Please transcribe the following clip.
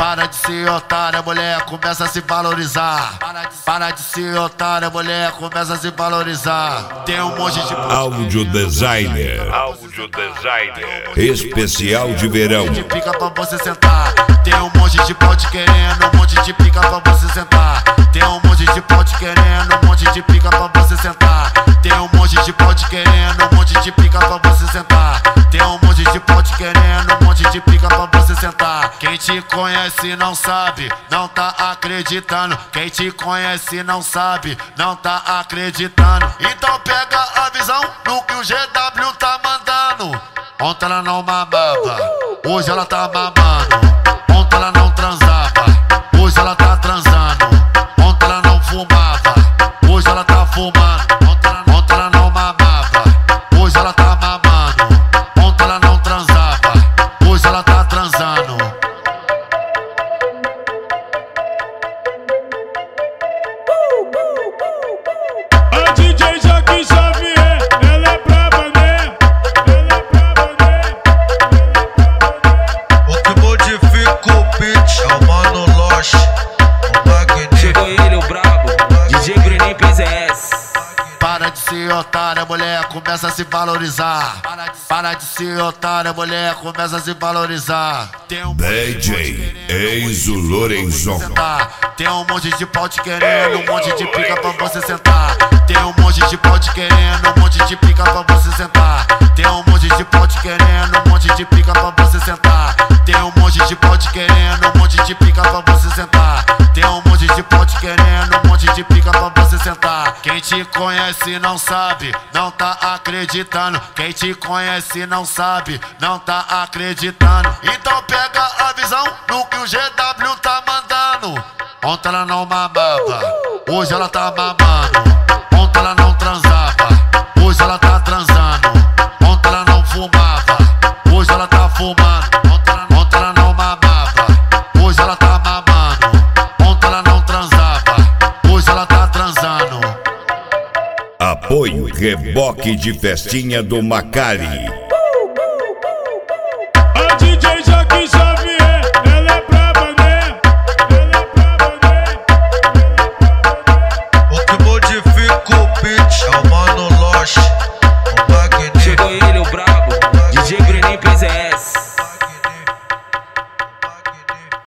Para de ser otária, mulher, começa a se valorizar. Para de ser otária, mulher, começa a se valorizar. Tem um monte de Áudio designer. Especial de verão. de pica pra você sentar. Tem um monte de pote querendo, um monte de pica pra você sentar. Tem um monte de pote querendo, um monte de pica pra você sentar. Tem um monte de pote querendo, um monte de pica pra você sentar. Tem um monte de pote querendo, um monte de pica pra você sentar. Quem te conhece não sabe, não tá acreditando. Quem te conhece não sabe, não tá acreditando. Então pega a visão no que o GW tá mandando. Ontem ela não mamava, hoje ela tá mamando. Ontem ela não transava, hoje ela tá transando. Ontem ela não fumava, hoje ela tá fumando. Ontem ela não mamava, hoje ela tá mamando. Ontem ela não transava, hoje ela tá transando. A DJ Joaquim Xavier, ela é braba, né? O que modifica o beat é o Mano Loche, o Magnífico. Chegou ele, o brabo, DJ Bruninho PZS. Para de ser otária, mulher, começa a se valorizar. Para de ser otária, mulher, começa a se valorizar. Tem um DJ Enzo Lorenzon. Tem um monte de pote querendo, um monte de pica pra você sentar. Tem um monte de pote querendo, um monte de pica pra você sentar. Tem um monte de pote querendo, um monte de pica pra você sentar. Tem um monte de pote querendo, um monte de pica pra você sentar. Tem um monte de pote querendo, um monte de pica pra você sentar. Quem te conhece não sabe, não tá acreditando. Quem te conhece não sabe, não tá acreditando. Então pega a visão no que o GW tá mandando. Ontem ela não mamava, hoje ela tá mamando. Ontem ela não transava, hoje ela tá transando. Ontem ela não fumava, hoje ela tá fumando. Ontem ela não mamava, hoje ela tá mamando. Ontem ela não transava, hoje ela tá transando. Apoio Reboque de Festinha do Macari.